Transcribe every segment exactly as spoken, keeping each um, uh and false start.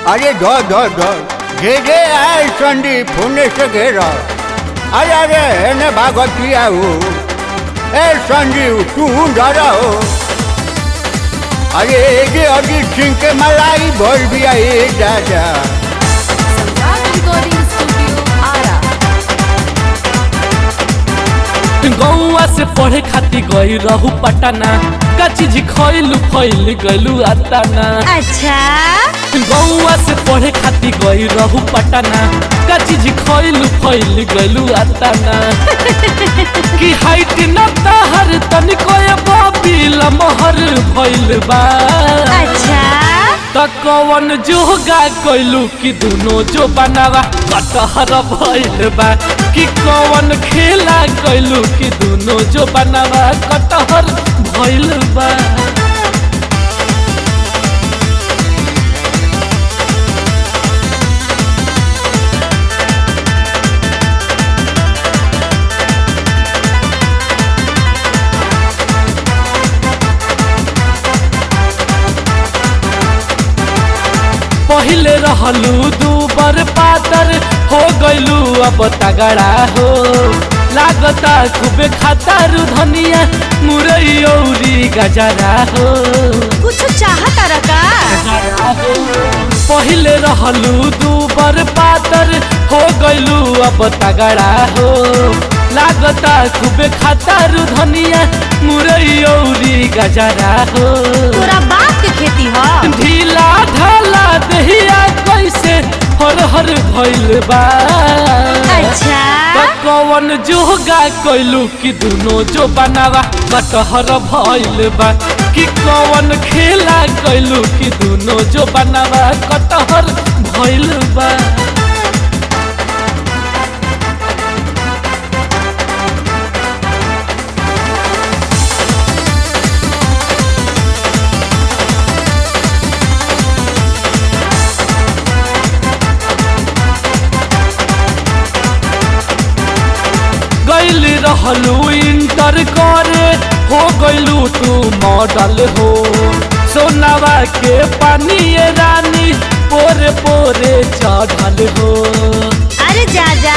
अरे धर धर धर घे घे आए संदीप होने से घेरा। अरे अरे एने भागती आओ ए संजीव तू डरा हो। अरे ये अजीत सिंह के मलाई भर दिया ये दादा। गौआ से पढ़े खाती गई रहू पटना का चीज खैलू फैल गलू अताना। अच्छा गौआ से पढ़े खाती गई रहू पटना का चीज खैलू फैल गलू अताना। कि हाइट न तहर तनिको बाबिल महर भइल बा। अच्छा त कवन जोगा कैलू कि दुनो जो बनावा कटहर भइल बा। कि कवन खेला कैलू कि दुनो जो बनावा कटहर भइल बा। पहिले रहलू दूबर पातर हो गइलू अब तगड़ा हो। लागता खूबे खातारू धनिया मुरई औरी गजरा हो। कुछ चाहता रका पहिले रहलू दूबर पातर हो गइलू अब तगड़ा हो। लागता खूबे खातारू धनिया मुरई औरी गजरा हो। तोरा बाप के खेती ह। ढीला ढाला दहिया कैसे हर हर भइल बा। अच्छा कवन जोगा कैलू कि दुनो जो बनावा कटहर भइल बा। कि कवन खेला कैलू कि दुनो जो बनावा कटहर भइल बा। गइल रहलू इंटर करे हो गइलू तू मॉडल हो। सोनावा के पानी रानी पोरे पोरे चढ़ल हो। अरे जा जा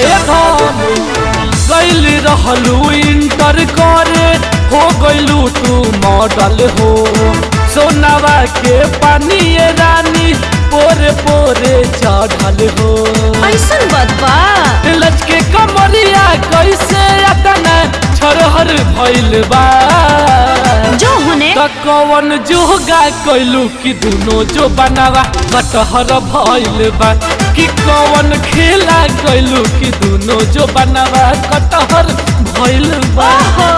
गइल रहलू इंटर करे हो गइलू तू मॉडल हो। सोनावा के पानी रानी पोरे पोरे चढ़ल हो। ऐसन बदबा लचके कमरिया कैसे अतना छरहर भइल बा। जो होने त कवन जोगा कैलू कि दुनो जो बनावा कटहर भइल बा। कि कवन खेला कैलू कि दुनो जो बनावा कटहर भइल बा।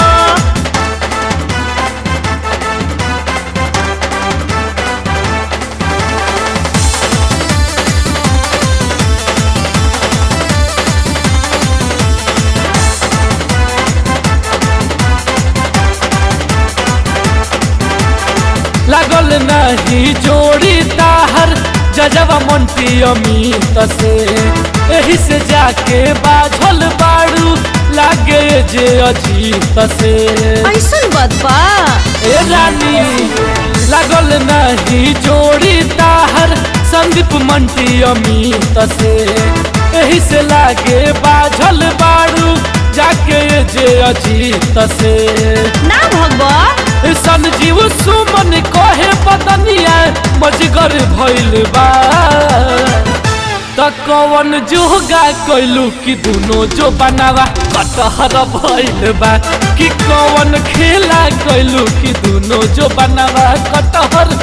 लागल नहीं जोड़ी ताहर जजवा मंटी अमित से। एही से जाके बाझल बाड़ू लागे जे अजीत से। ऐसन बदबा ए रानी लागल नहीं जोड़ी ताहर संदीप मंटी अमित से। एही से लागे बाझल बाड़ू जाके जे अजीत से। ना भगवा संजीव सुमन कहे बदनिया मजगर भइल बा। त कवन जोगा कैलू कि दुनो जो बनावा कटहर भइल बा। कि कवन खेला कैलू कि दुनो जो बनावा कटहर